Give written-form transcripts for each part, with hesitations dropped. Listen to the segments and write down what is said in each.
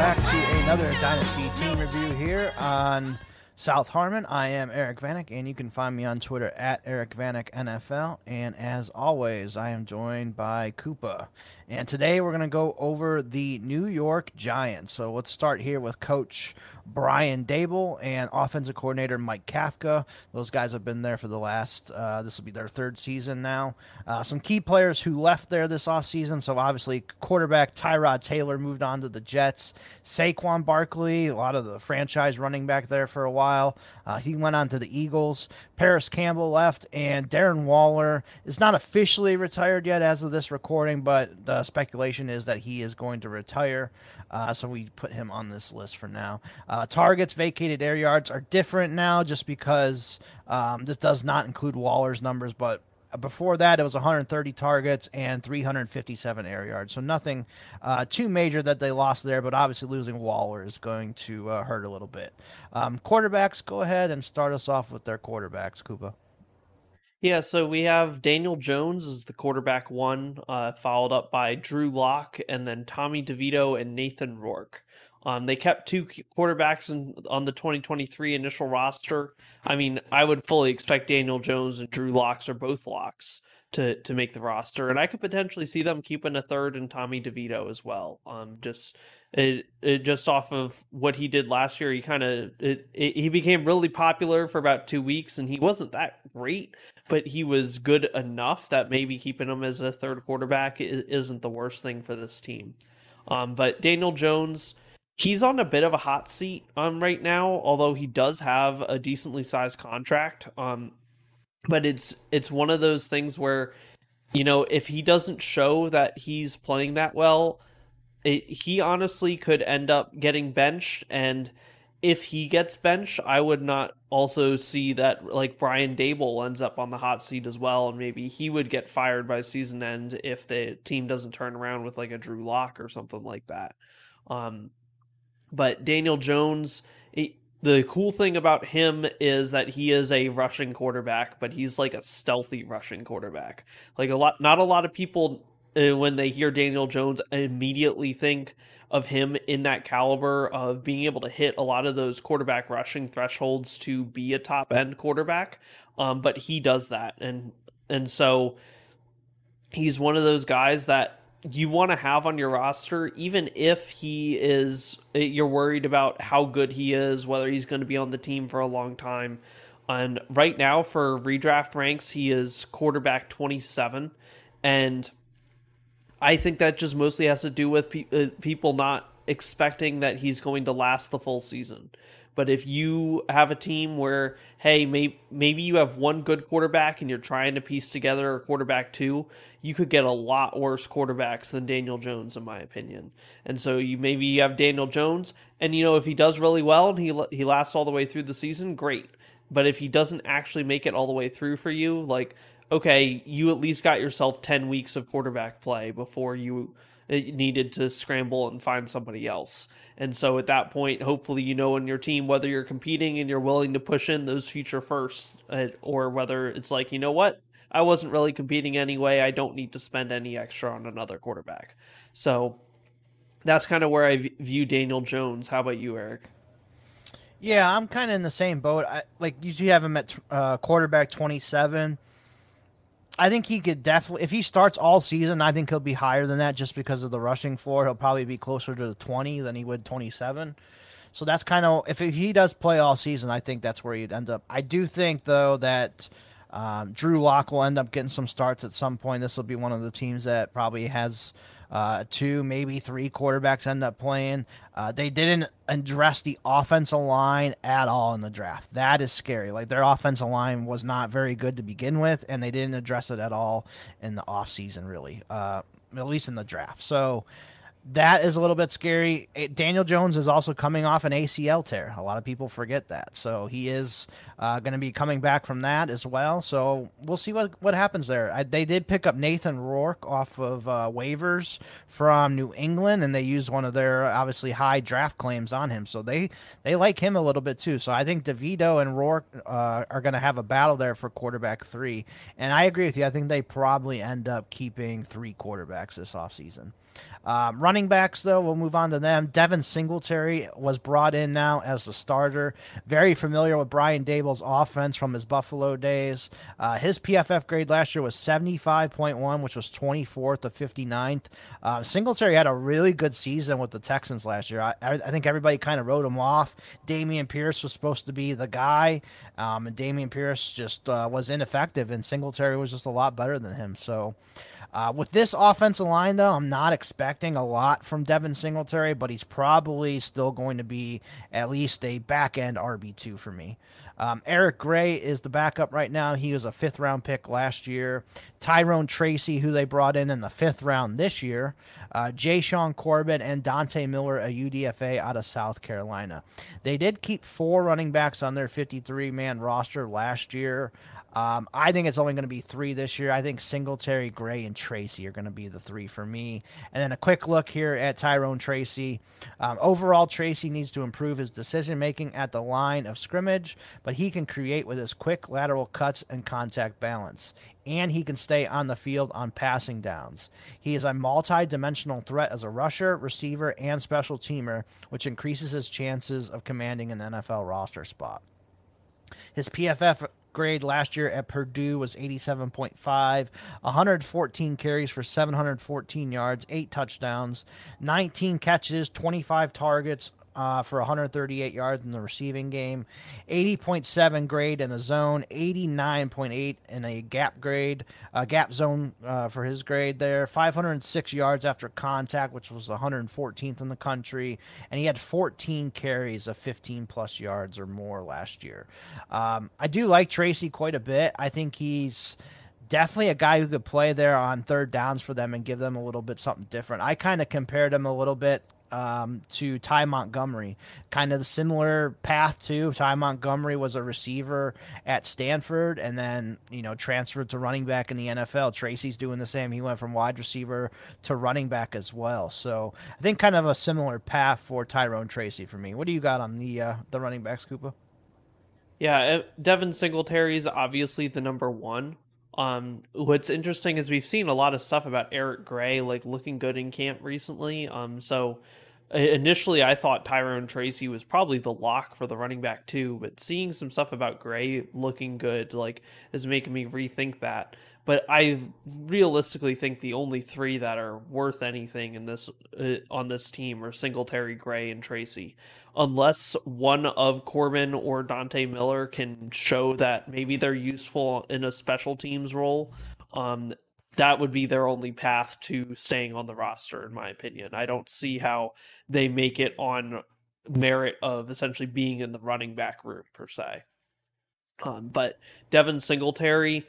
back to another Dynasty team review here on South Harmon. I am Eric Vanek, and you can find me on Twitter at Eric Vanek NFL. And as always, I am joined by Koopa. And today we're going to go over the New York Giants. So let's start here with Coach Brian Daboll and offensive coordinator Mike Kafka. Those guys have been there for the last, this will be their third season now. Some key players who left there this offseason. So obviously quarterback Tyrod Taylor moved on to the Jets. Saquon Barkley, a lot of the franchise running back there for a while. He went on to the Eagles. Paris Campbell left, and Darren Waller is not officially retired yet as of this recording, but the speculation is that he is going to retire. So we put him on this list for now. Targets, vacated air yards are different now just because this does not include Waller's numbers, but before that, it was 130 targets and 357 air yards. So nothing too major that they lost there, but obviously losing Waller is going to hurt a little bit. Quarterbacks, go ahead and start us off with their quarterbacks, Koopa. Yeah, so we have Daniel Jones as the quarterback one, followed up by Drew Lock, and then Tommy DeVito and Nathan Rourke. They kept two quarterbacks on the 2023 initial roster. I mean, I would fully expect Daniel Jones and Drew Locks or both locks to make the roster, and I could potentially see them keeping a third and Tommy DeVito as well. Just off of what he did last year, he became really popular for about 2 weeks, and he wasn't that great, but he was good enough that maybe keeping him as a third quarterback isn't the worst thing for this team. But Daniel Jones, he's on a bit of a hot seat right now, although he does have a decently sized contract. But it's one of those things where, if he doesn't show that he's playing that well, he honestly could end up getting benched. And if he gets benched, I would not also see that like Brian Daboll ends up on the hot seat as well, and maybe he would get fired by season end if the team doesn't turn around with like a Drew Lock or something like that. But Daniel Jones, the cool thing about him is that he is a rushing quarterback, but he's like a stealthy rushing quarterback. Like not a lot of people, when they hear Daniel Jones, immediately think of him in that caliber of being able to hit a lot of those quarterback rushing thresholds to be a top end quarterback. But he does that, and so he's one of those guys that you want to have on your roster, even if you're worried about how good he is, whether he's going to be on the team for a long time. And right now for redraft ranks, he is quarterback 27. And I think that just mostly has to do with people not expecting that he's going to last the full season. But if you have a team where, hey, maybe you have one good quarterback and you're trying to piece together a quarterback two, you could get a lot worse quarterbacks than Daniel Jones, in my opinion. And so you have Daniel Jones, and if he does really well and he lasts all the way through the season, great. But if he doesn't actually make it all the way through for you, like, okay, you at least got yourself 10 weeks of quarterback play before you needed to scramble and find somebody else. And so at that point, hopefully in your team whether you're competing and you're willing to push in those future firsts, or whether it's like, you know what, I wasn't really competing anyway, I don't need to spend any extra on another quarterback. So that's kind of where I view Daniel Jones. How about you, Eric? Yeah, I'm kind of in the same boat. Like usually have him at quarterback 27. I think he could definitely, if he starts all season, I think he'll be higher than that just because of the rushing floor. He'll probably be closer to the 20 than he would 27. So that's kind of, if he does play all season, I think that's where he'd end up. I do think, though, that Drew Lock will end up getting some starts at some point. This will be one of the teams that probably has two, maybe three quarterbacks end up playing. They didn't address the offensive line at all in the draft. That is scary. Like their offensive line was not very good to begin with, and they didn't address it at all in the offseason, really, at least in the draft. So that is a little bit scary. Daniel Jones is also coming off an ACL tear. A lot of people forget that. So he is going to be coming back from that as well. So we'll see what happens there. They did pick up Nathan Rourke off of waivers from New England, and they used one of their obviously high draft claims on him. So they like him a little bit too. So I think DeVito and Rourke are going to have a battle there for quarterback 3. And I agree with you. I think they probably end up keeping 3 quarterbacks this offseason. Running backs, though, we'll move on to them. Devin Singletary was brought in now as the starter. Very familiar with Brian Daboll's offense from his Buffalo days. His PFF grade last year was 75.1, which was 24th of 59th. Singletary had a really good season with the Texans last year. I think everybody kind of wrote him off. Dameon Pierce was supposed to be the guy, and Dameon Pierce just was ineffective, and Singletary was just a lot better than him. So with this offensive line, though, I'm not expecting a lot from Devin Singletary, but he's probably still going to be at least a back-end RB2 for me. Eric Gray is the backup right now. He was a fifth-round pick last year. Tyrone Tracy, who they brought in the fifth round this year. Jay Sean Corbin and Dante Miller, a UDFA out of South Carolina. They did keep 4 running backs on their 53-man roster last year. I think it's only going to be 3 this year. I think Singletary, Gray, and Tracy are going to be the 3 for me. And then a quick look here at Tyrone Tracy. Overall, Tracy needs to improve his decision-making at the line of scrimmage, but he can create with his quick lateral cuts and contact balance. And he can stay on the field on passing downs. He is a multi-dimensional threat as a rusher, receiver, and special teamer, which increases his chances of commanding an NFL roster spot. His PFF grade last year at Purdue was 87.5, 114 carries for 714 yards, 8 touchdowns, 19 catches, 25 targets for 138 yards in the receiving game, 80.7 grade in a zone, 89.8 in a gap zone for his grade there, 506 yards after contact, which was 114th in the country, and he had 14 carries of 15 plus yards or more last year. I do like Tracy quite a bit. I think he's definitely a guy who could play there on third downs for them and give them a little bit something different. I kind of compared him a little bit to Ty Montgomery, kind of the similar path too. Ty Montgomery was a receiver at Stanford and then, transferred to running back in the NFL. Tracy's doing the same. He went from wide receiver to running back as well. So I think kind of a similar path for Tyrone Tracy for me. What do you got on the running backs, Koopa? Yeah, Devin Singletary is obviously the number 1. What's interesting is we've seen a lot of stuff about Eric Gray, looking good in camp recently. So initially I thought Tyrone Tracy was probably the lock for the running back too, but seeing some stuff about Gray looking good, is making me rethink that. But I realistically think the only 3 that are worth anything in this on this team are Singletary, Gray, and Tracy. Unless one of Corbin or Dante Miller can show that maybe they're useful in a special teams role, that would be their only path to staying on the roster, in my opinion. I don't see how they make it on merit of essentially being in the running back room, per se. But Devin Singletary,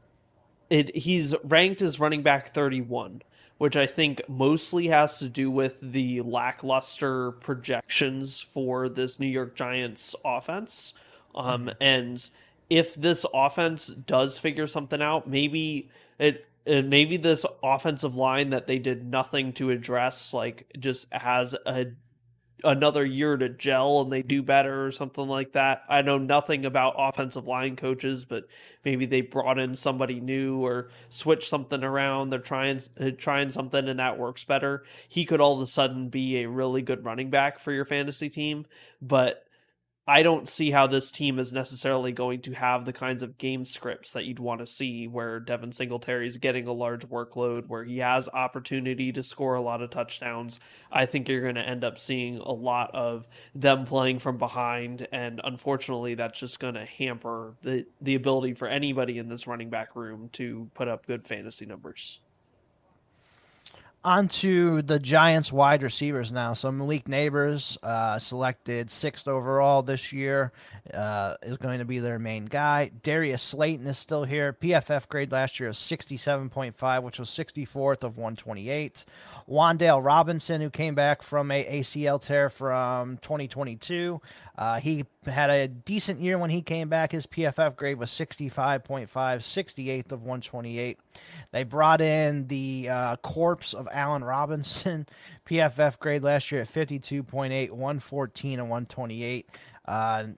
he's ranked as running back 31, which I think mostly has to do with the lackluster projections for this New York Giants offense. And if this offense does figure something out, maybe this offensive line that they did nothing to address, just has another year to gel and they do better or something like that. I know nothing about offensive line coaches, but maybe they brought in somebody new or switched something around. They're trying something and that works better. He could all of a sudden be a really good running back for your fantasy team, but I don't see how this team is necessarily going to have the kinds of game scripts that you'd want to see where Devin Singletary is getting a large workload, where he has opportunity to score a lot of touchdowns. I think you're going to end up seeing a lot of them playing from behind, and unfortunately that's just going to hamper the ability for anybody in this running back room to put up good fantasy numbers. On to the Giants wide receivers now. So Malik Neighbors, selected 6th overall this year, is going to be their main guy. Darius Slayton is still here. PFF grade last year is 67.5, which was 64th of 128. Wan'Dale Robinson, who came back from a ACL tear from 2022. He had a decent year when he came back. His PFF grade was 65.5, 68th of 128. They brought in the corpse of Allen Robinson. PFF grade last year at 52.8, 114 and 128.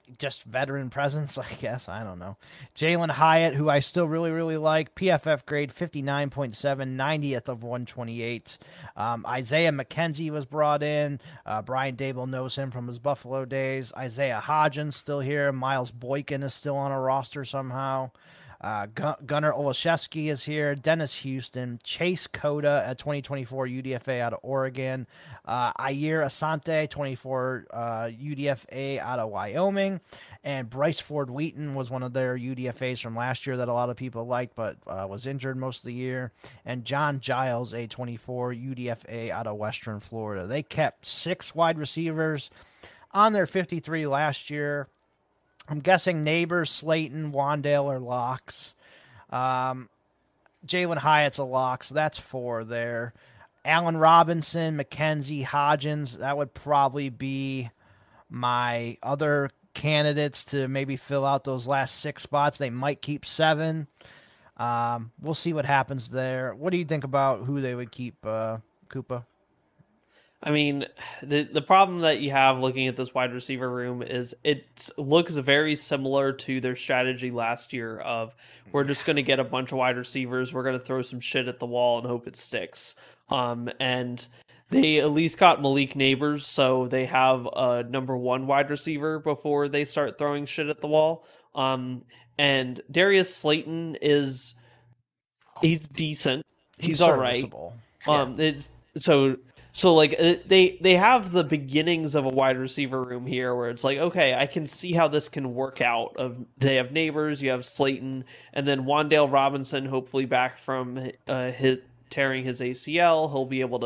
just veteran presence, I guess. I don't know. Jalen Hyatt, who I still really, really like. PFF grade 59.7, 90th of 128. Isaiah McKenzie was brought in. Brian Dable knows him from his Buffalo days. Isaiah Hodgins still here. Miles Boykin is still on a roster somehow. Gunnar Olszewski is here. Dennis Houston. Chase Cota, a 2024 UDFA out of Oregon. Ayer Asante, 24 UDFA out of Wyoming. And Bryce Ford Wheaton was one of their UDFAs from last year that a lot of people liked, but was injured most of the year. And John Giles, a 24 UDFA out of Western Florida. They kept 6 wide receivers on their 53 last year. I'm guessing Neighbors, Slayton, Wandale are locks. Jalen Hyatt's a lock, so that's 4 there. Allen Robinson, McKenzie, Hodgins, that would probably be my other candidates to maybe fill out those last 6 spots. They might keep 7. We'll see what happens there. What do you think about who they would keep, Koopa? I mean, the problem that you have looking at this wide receiver room is it looks very similar to their strategy last year of we're just going to get a bunch of wide receivers, we're going to throw some shit at the wall and hope it sticks. And they at least got Malik Neighbors, so they have a number 1 wide receiver before they start throwing shit at the wall. And Darius Slayton he's decent. He's all right. Yeah. So like they have the beginnings of a wide receiver room here where it's like, okay, I can see how this can work out. They have Neighbors, you have Slayton, and then Wandale Robinson, hopefully back from tearing his ACL, he'll be able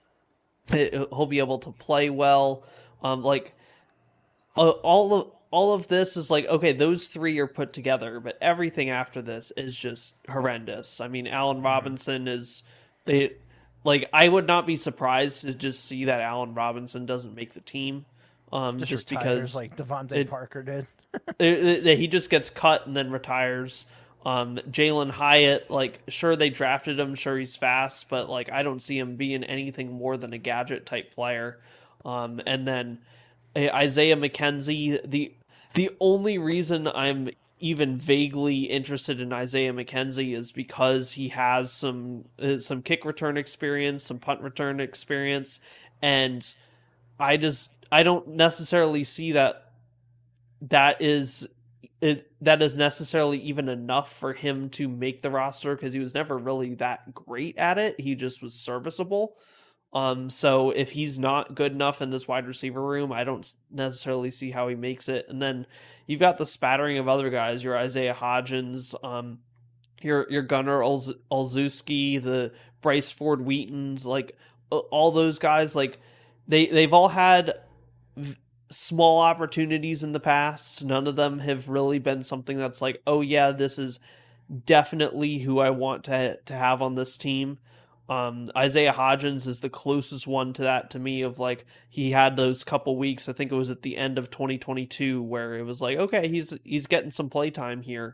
to play well. All of this is like, okay, those 3 are put together, but everything after this is just horrendous. I mean, Allen Robinson I would not be surprised to just see that Allen Robinson doesn't make the team. Just because like Devontae Parker did. He just gets cut and then retires. Jalen Hyatt, sure they drafted him, sure he's fast, but I don't see him being anything more than a gadget type player. And then Isaiah McKenzie, the only reason I'm even vaguely interested in Isaiah McKenzie is because he has some kick return experience, some punt return experience, and I don't necessarily see that is necessarily even enough for him to make the roster because he was never really that great at it. He just was serviceable. So if he's not good enough in this wide receiver room, I don't necessarily see how he makes it. And then you've got the spattering of other guys, your Isaiah Hodgins, your Gunnar Olszewski, the Bryce Ford Wheatons, all those guys, they've all had small opportunities in the past. None of them have really been something that's like, oh yeah, this is definitely who I want to have on this team. Isaiah Hodgins is the closest one to that to me of he had those couple weeks, I think it was at the end of 2022 where it was like, okay, he's getting some play time here.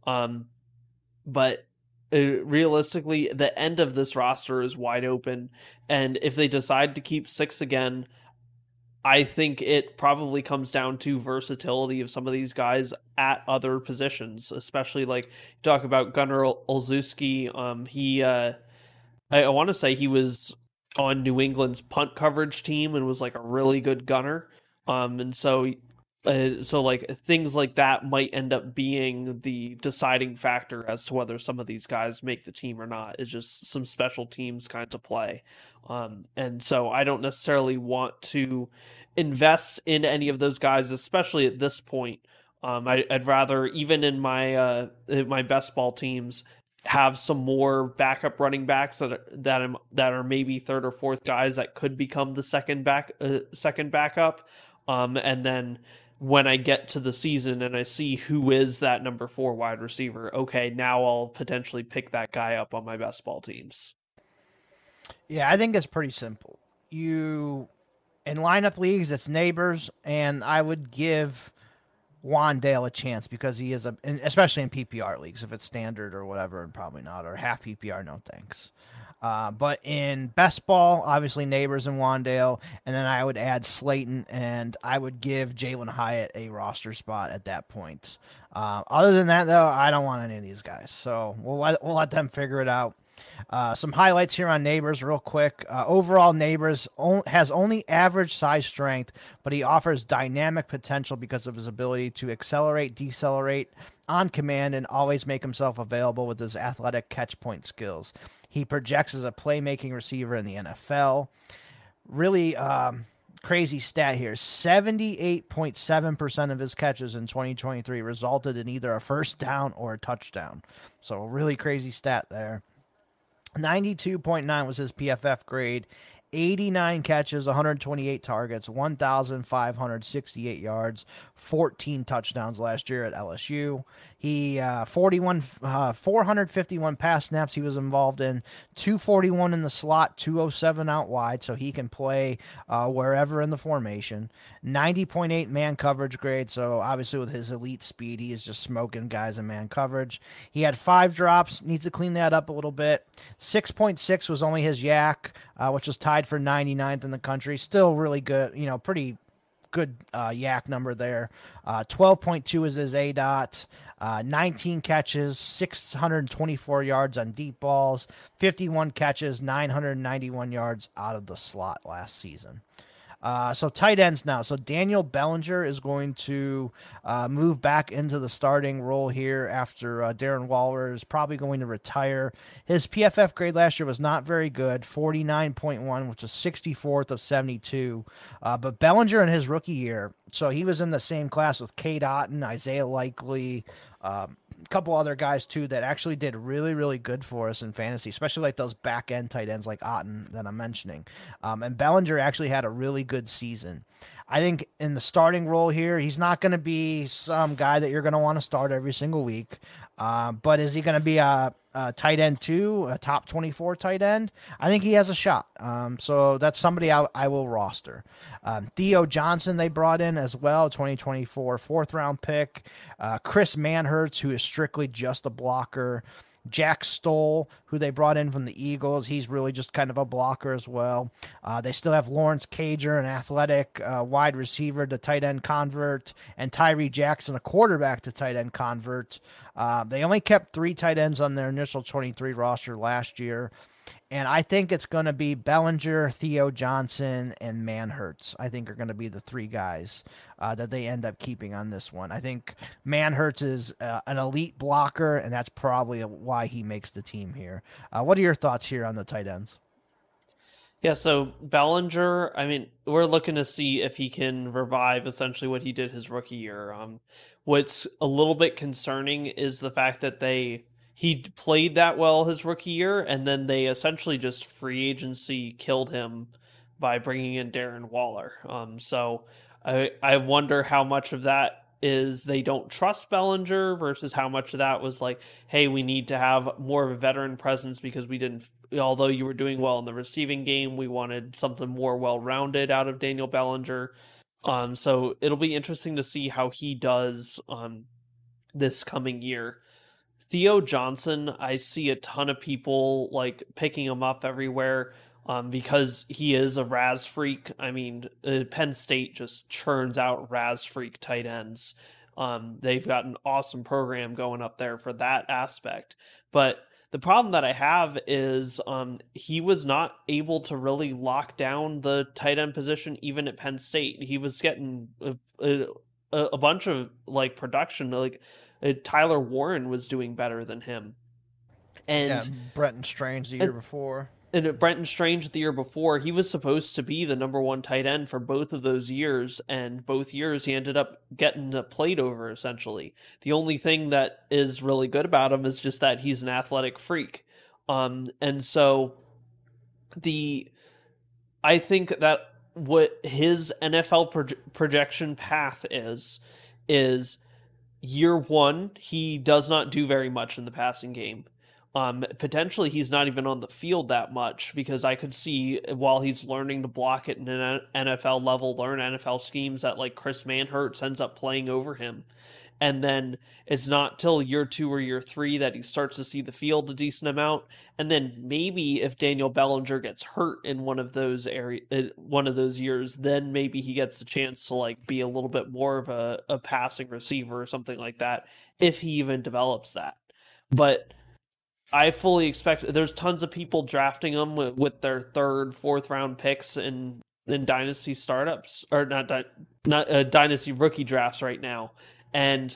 But realistically, the end of this roster is wide open. And if they decide to keep 6 again, I think it probably comes down to versatility of some of these guys at other positions, especially talk about Gunnar Olszewski. I want to say he was on New England's punt coverage team and was a really good gunner. And so things like that might end up being the deciding factor as to whether some of these guys make the team or not. It's just some special teams kind of play. And so I don't necessarily want to invest in any of those guys, especially at this point. I'd rather, even in my best ball teams, have some more backup running backs that are maybe 3rd or 4th guys that could become the second backup. And then when I get to the season and I see who is that number 4 wide receiver, okay, now I'll potentially pick that guy up on my best ball teams. Yeah, I think it's pretty simple. In lineup leagues, it's Neighbors, and I would give Wandale a chance because he is especially in PPR leagues, if it's standard or whatever, and probably not, or half PPR, no thanks. But in best ball, obviously Neighbors and Wandale, and then I would add Slayton, and I would give Jalen Hyatt a roster spot at that point. Other than that, though, I don't want any of these guys, so we'll let them figure it out. Some highlights here on Neighbors, real quick. Overall, Neighbors has only average size strength, but he offers dynamic potential because of his ability to accelerate, decelerate on command, and always make himself available with his athletic catch point skills. He projects as a playmaking receiver in the NFL. Really crazy stat here. 78.7% of his catches in 2023 resulted in either a first down or a touchdown. So, really crazy stat there. 92.9 was his PFF grade. 89 catches, 128 targets, 1,568 yards, 14 touchdowns last year at LSU. He 451 pass snaps he was involved in, 241 in the slot, 207 out wide, so he can play wherever in the formation. 90.8 man coverage grade, so obviously with his elite speed, he is just smoking guys in man coverage. He had 5 drops, needs to clean that up a little bit. 6.6 was only his yak, which was tied for 99th in the country. Still really good, pretty good yak number there. 12.2 is his ADOT. 19 catches, 624 yards on deep balls, 51 catches, 991 yards out of the slot last season. So tight ends now. So Daniel Bellinger is going to move back into the starting role here after Darren Waller is probably going to retire. His PFF grade last year was not very good, 49.1, which is 64th of 72. But Bellinger in his rookie year, so he was in the same class with Cade Otton, Isaiah Likely, a couple other guys too that actually did really, really good for us in fantasy, especially like those back end tight ends like Otton that I'm mentioning. And Bellinger actually had a really good season. I think in the starting role here, he's not going to be some guy that you're going to want to start every single week. But is he going to be a tight end too, a top 24 tight end? I think he has a shot. So that's somebody I will roster. Theo Johnson they brought in as well, 2024 4th round pick. Chris Manhertz, who is strictly just a blocker. Jack Stoll, who they brought in from the Eagles. He's really just kind of a blocker as well. They still have Lawrence Cager, an athletic wide receiver to tight end convert, and Tyree Jackson, a quarterback to tight end convert. They only kept 3 tight ends on their initial 23 roster last year. And I think it's going to be Bellinger, Theo Johnson, and Manhertz. I think are going to be the 3 guys that they end up keeping on this one. I think Manhertz is an elite blocker, and that's probably why he makes the team here. What are your thoughts here on the tight ends? Yeah, so Bellinger, I mean, we're looking to see if he can revive essentially what he did his rookie year. What's a little bit concerning is the fact that he played that well his rookie year, and then they essentially just free agency killed him by bringing in Darren Waller. So I wonder how much of that is they don't trust Bellinger versus how much of that was like, hey, we need to have more of a veteran presence because we didn't, although you were doing well in the receiving game, we wanted something more well-rounded out of Daniel Bellinger. So it'll be interesting to see how he does this coming year. Theo Johnson, I see a ton of people like picking him up everywhere because he is a Raz freak. I mean, Penn State just churns out Raz freak tight ends. They've got an awesome program going up there for that aspect. But the problem that I have is he was not able to really lock down the tight end position even at Penn State. He was getting a bunch of like production, like Tyler Warren was doing better than him. And Brenton Strange the year before. And Brenton Strange the year before, he was supposed to be the number 1 tight end for both of those years, and both years he ended up getting played over, essentially. The only thing that is really good about him is just that he's an athletic freak. And so I think that what his NFL projection path is year 1, he does not do very much in the passing game. Potentially he's not even on the field that much because I could see while he's learning to block at an NFL level, learn NFL schemes, that like Chris Manhertz ends up playing over him. and then it's not till year 2 or year 3 that he starts to see the field a decent amount. And then maybe if Daniel Bellinger gets hurt in one of those years, then maybe he gets the chance to like be a little bit more of a passing receiver or something like that, if he even develops that. But I fully expect there's tons of people drafting him with their third, fourth round picks in dynasty startups, or not dynasty rookie drafts right now, and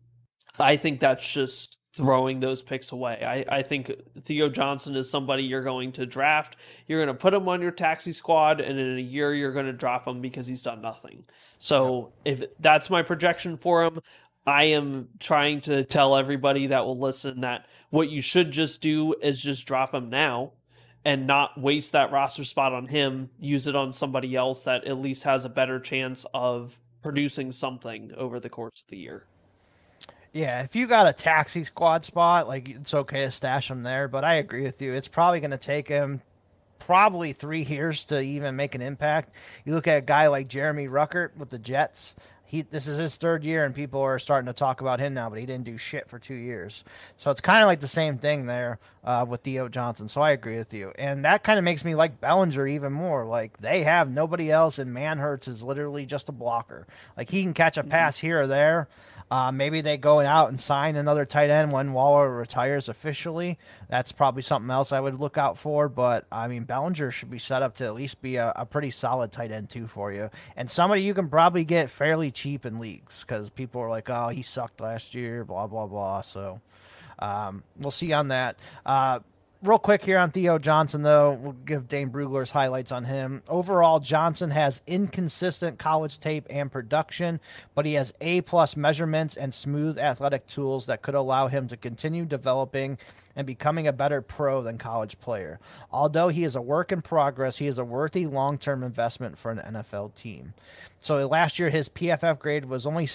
I think that's just throwing those picks away. I think Theo Johnson is somebody you're going to draft. You're going to put him on your taxi squad, and in a year you're going to drop him because he's done nothing. So if that's my projection for him, I am trying to tell everybody that will listen that what you should just do is just drop him now and not waste that roster spot on him. Use it on somebody else that at least has a better chance of producing something over the course of the year. Yeah, if you got a taxi squad spot, like it's okay to stash him there, but I agree with you. It's probably going to take him probably 3 years to even make an impact. You look at a guy like Jeremy Ruckert with the Jets. This is his 3rd year, and people are starting to talk about him now, but he didn't do shit for 2 years. So it's kind of like the same thing there with Theo Johnson. So I agree with you. And that kind of makes me like Bellinger even more. Like, they have nobody else, and Manhurts is literally just a blocker. Like, he can catch a pass here or there. Maybe they go out and sign another tight end when Waller retires officially. That's probably something else I would look out for. But, I mean, Bellinger should be set up to at least be a pretty solid tight end, too, for you. And somebody you can probably get fairly cheap in leagues because people are like, oh, he sucked last year, blah, blah, blah. So we'll see on that. Real quick here on Theo Johnson, though, we'll give Dane Brugler's highlights on him. Overall, Johnson has inconsistent college tape and production, but he has A-plus measurements and smooth athletic tools that could allow him to continue developing and becoming a better pro than college player. Although he is a work in progress, he is a worthy long-term investment for an NFL team. So last year, his PFF grade was only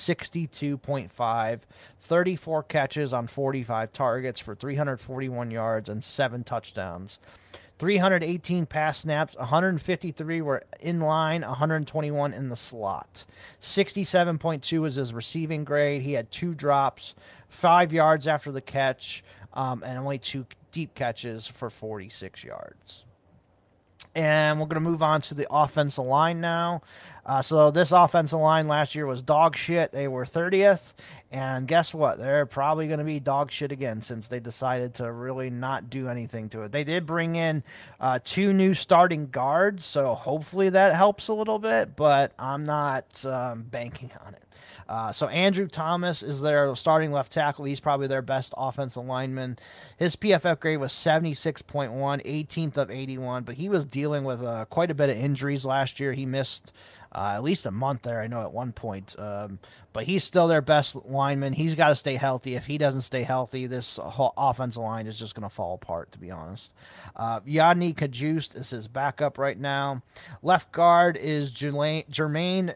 62.5, 34 catches on 45 targets for 341 yards and 7 touchdowns. 318 pass snaps, 153 were in line, 121 in the slot. 67.2 was his receiving grade. He had 2 drops, 5 yards after the catch, and only 2 deep catches for 46 yards. And we're going to move on to the offensive line now. So this offensive line last year was dog shit. They were 30th. And guess what? They're probably going to be dog shit again since they decided to really not do anything to it. They did bring in 2 new starting guards, so hopefully that helps a little bit, but I'm not banking on it. So Andrew Thomas is their starting left tackle. He's probably their best offensive lineman. His PFF grade was 76.1, 18th of 81, but he was dealing with quite a bit of injuries last year. He missed at least a month there, I know, at one point. But he's still their best lineman. He's got to stay healthy. If he doesn't stay healthy, this whole offensive line is just going to fall apart, to be honest. Yodny Cajuste is his backup right now. Left guard is Jermaine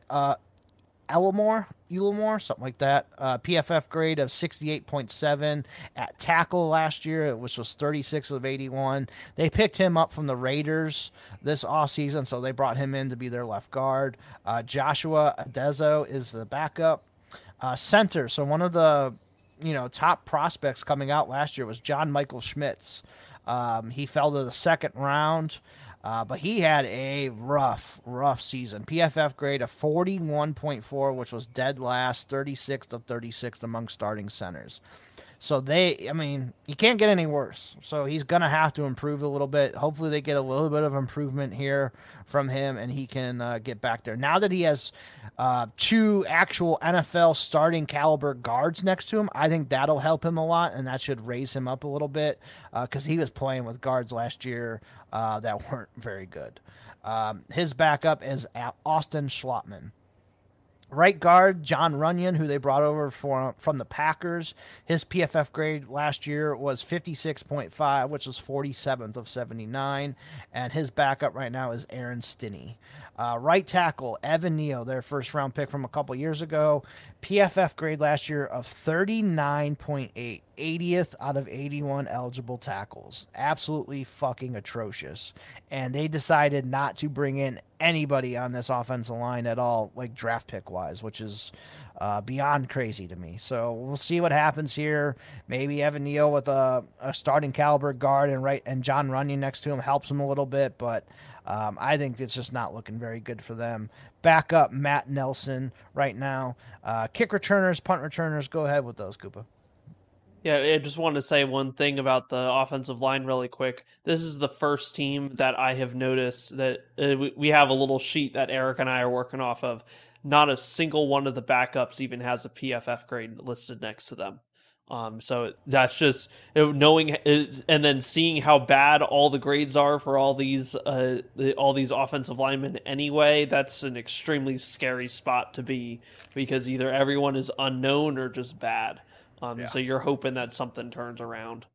Elamore, something like that. PFF grade of 68.7 at tackle last year, which was 36 of 81. They picked him up from the Raiders this offseason, so they brought him in to be their left guard. Joshua Adezo is the backup. Center, so one of the top prospects coming out last year was John Michael Schmitz. He fell to the 2nd round. But he had a rough season. PFF grade of 41.4, which was dead last, 36th of 36th among starting centers. So you can't get any worse. So he's going to have to improve a little bit. Hopefully they get a little bit of improvement here from him and he can get back there. Now that he has 2 actual NFL starting caliber guards next to him, I think that'll help him a lot, and that should raise him up a little bit because he was playing with guards last year that weren't very good. His backup is Austin Schlottman. Right guard, John Runyon, who they brought over from the Packers. His PFF grade last year was 56.5, which was 47th of 79. And his backup right now is Aaron Stinney. Right tackle, Evan Neal, their first-round pick from a couple years ago. PFF grade last year of 39.8. 80th out of 81 eligible tackles. Absolutely fucking atrocious. And they decided not to bring in anybody on this offensive line at all, like draft pick wise, which is beyond crazy to me. So we'll see what happens here. Maybe Evan Neal with a starting caliber guard and John Runyon next to him helps him a little bit, but I think it's just not looking very good for them. Back up Matt Nelson right now. Kick returners, punt returners, go ahead with those, Koopa. Yeah, I just wanted to say one thing about the offensive line really quick. This is the first team that I have noticed that we have a little sheet that Eric and I are working off of. Not a single one of the backups even has a PFF grade listed next to them. So that's just knowing and then seeing how bad all the grades are for all these offensive linemen anyway. That's an extremely scary spot to be because either everyone is unknown or just bad. So you're hoping that something turns around.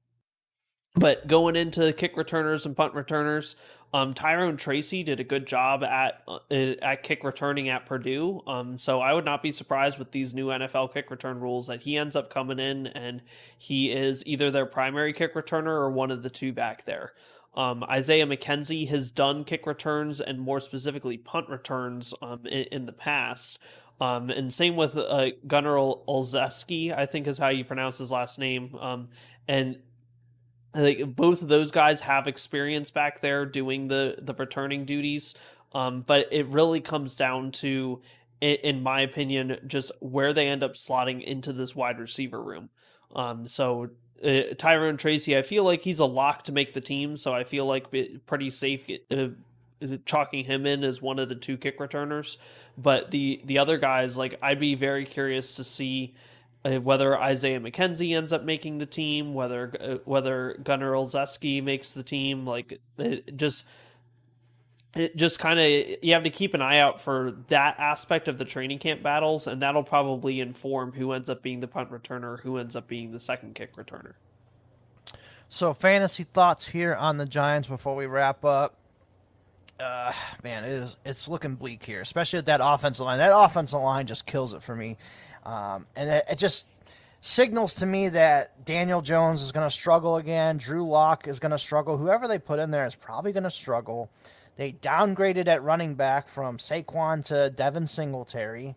But going into kick returners and punt returners, Tyrone Tracy did a good job at kick returning at Purdue. So I would not be surprised with these new NFL kick return rules that he ends up coming in and he is either their primary kick returner or one of the two back there. Isaiah McKenzie has done kick returns and more specifically punt returns in the past. And same with Gunnar Olszewski, I think is how you pronounce his last name. And I think both of those guys have experience back there doing the returning duties. But it really comes down to, in my opinion, just where they end up slotting into this wide receiver room. So Tyrone Tracy, I feel like he's a lock to make the team. So I feel like pretty safe chalking him in as one of the two kick returners. But the other guys, like I'd be very curious to see whether Isaiah McKenzie ends up making the team, whether Gunnar Olszewski makes the team. Like it just kind of, you have to keep an eye out for that aspect of the training camp battles, and that'll probably inform who ends up being the punt returner, who ends up being the second kick returner. So fantasy thoughts here on the Giants before we wrap up. Man, it's looking bleak here, especially with that offensive line. That offensive line just kills it for me. And it just signals to me that Daniel Jones is going to struggle again. Drew Lock is going to struggle. Whoever they put in there is probably going to struggle. They downgraded at running back from Saquon to Devin Singletary.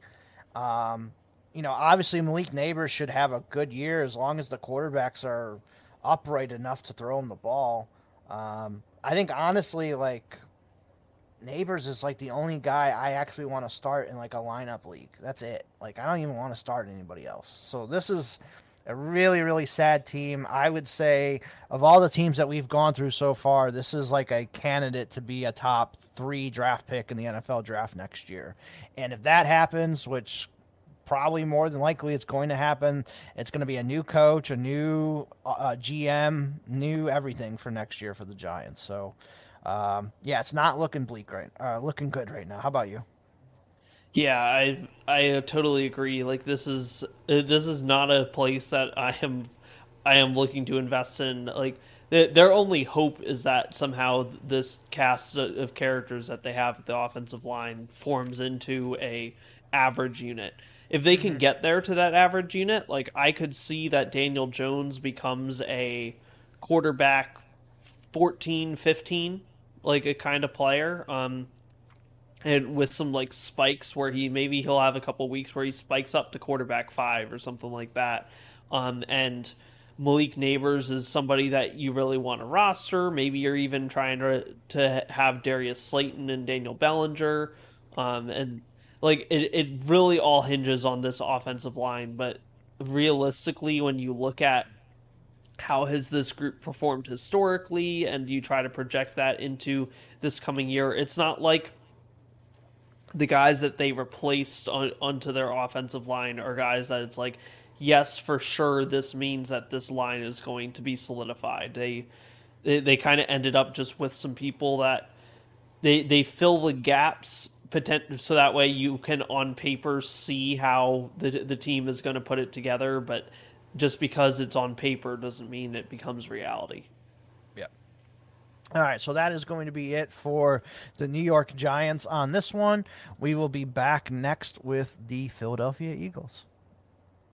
Obviously Malik Neighbors should have a good year as long as the quarterbacks are upright enough to throw him the ball. I think honestly, like, Neighbors is like the only guy I actually want to start in like a lineup league. That's it. Like I don't even want to start anybody else. So this is a really, really sad team. I would say of all the teams that we've gone through so far, this is like a candidate to be a top 3 draft pick in the NFL draft next year. And if that happens, which probably more than likely it's going to happen, it's going to be a new coach, a new GM, new everything for next year for the Giants. So it's not looking looking good right now. How about you? Yeah, I totally agree. Like this is not a place that I am looking to invest in. Like their only hope is that somehow this cast of characters that they have at the offensive line forms into a average unit. If they can get there to that average unit, like I could see that Daniel Jones becomes a quarterback 14, 15, like a kind of player, and with some like spikes where he'll have a couple weeks where he spikes up to quarterback 5 or something like that, and Malik Neighbors is somebody that you really want to roster. Maybe you're even trying to have Darius Slayton and Daniel Bellinger, and like it really all hinges on this offensive line. But realistically, when you look at how has this group performed historically and you try to project that into this coming year, it's not like the guys that they replaced onto their offensive line are guys that it's like, yes, for sure, this means that this line is going to be solidified. They kind of ended up just with some people that they fill the gaps so that way you can on paper see how the team is going to put it together, but just because it's on paper doesn't mean it becomes reality. Yep. All right, so that is going to be it for the New York Giants on this one. We will be back next with the Philadelphia Eagles.